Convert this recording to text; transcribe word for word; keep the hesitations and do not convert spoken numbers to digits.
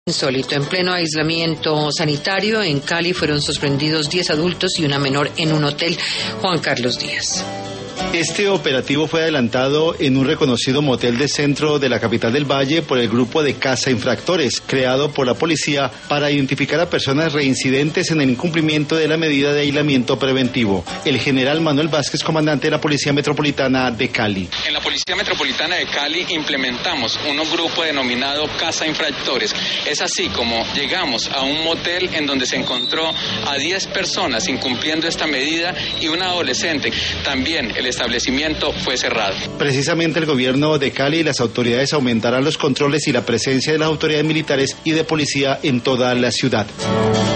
Insólito, en pleno aislamiento sanitario en Cali fueron sorprendidos diez adultos y una menor en un hotel. Juan Carlos Díaz. Este operativo fue adelantado en un reconocido motel de centro de la capital del Valle por el grupo de Caza Infractores, creado por la policía para identificar a personas reincidentes en el incumplimiento de la medida de aislamiento preventivo. El general Manuel Vázquez, comandante de la Policía Metropolitana de Cali. En la Policía Metropolitana de Cali implementamos un grupo denominado Caza Infractores. Es así como llegamos a un motel en donde se encontró a diez personas incumpliendo esta medida y una adolescente. También el establecimiento fue cerrado. Precisamente el gobierno de Cali y las autoridades aumentarán los controles y la presencia de las autoridades militares y de policía en toda la ciudad.